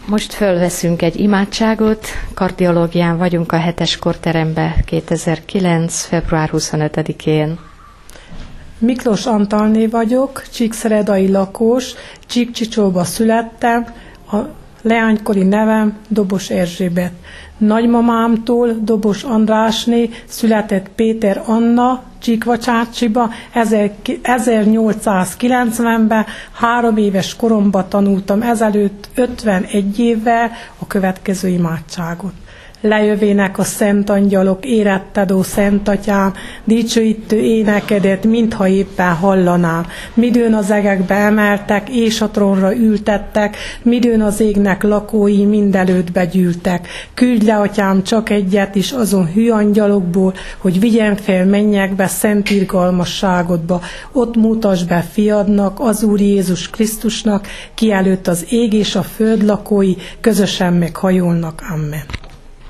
Most fölveszünk egy imádságot, kardiológián vagyunk a 7-es korteremben 2009. február 25-én. Miklós Antalné vagyok, csíkszeredai lakós, Csíkcsicsóba születtem, a leánykori nevem Dobos Erzsébet. Nagymamámtól, Dobos Andrásné, született Péter Anna, Csíkvacsácsiba, 1890-ben, 3 éves koromban tanultam ezelőtt 51 évvel a következő imádságot. Lejövének a szent angyalok, éretted, ó Szent Atyám, dicsőítő énekedet, mintha éppen hallanám. Midőn az egekbe emeltek, és a trónra ültettek, midőn az égnek lakói mindelőtt begyűltek. Küldj le, Atyám, csak egyet is azon hű angyalokból, hogy vigyen fel mennyekbe szent irgalmasságodba. Ott mutasd be fiadnak, az Úr Jézus Krisztusnak, ki előtt az ég és a föld lakói közösen meghajolnak. Amen.